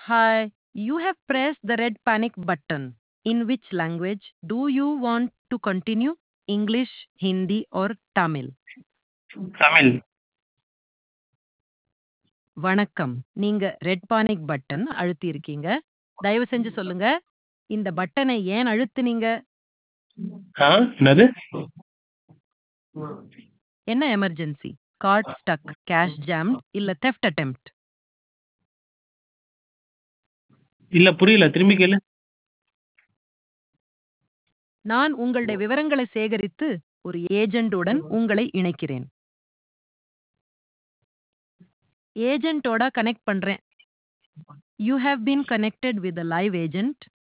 Hi, you have pressed the red panic button. In which language do you want to continue? English, Hindi or Tamil? Tamil. வணக்கம். நீங்க red panic button அழுத்தி இருக்கீங்க. தயவு செஞ்சு சொல்லுங்க. இந்த பட்டனை ஏன் அழுத்துனீங்க? என்னது? என்ன emergency? Card stuck, cash jammed இல்ல தெஃப்ட் அட்டெம்ப்ட்? இல்ல புரியல. திரும்பி கேளு. நான் உங்களுடைய விவரங்களை சேகரித்து ஒரு ஏஜென்ட்டுடன் உங்களை இணைக்கிறேன். ஏஜென்ட்டோட கனெக்ட் பண்றேன். You have been connected with a live agent.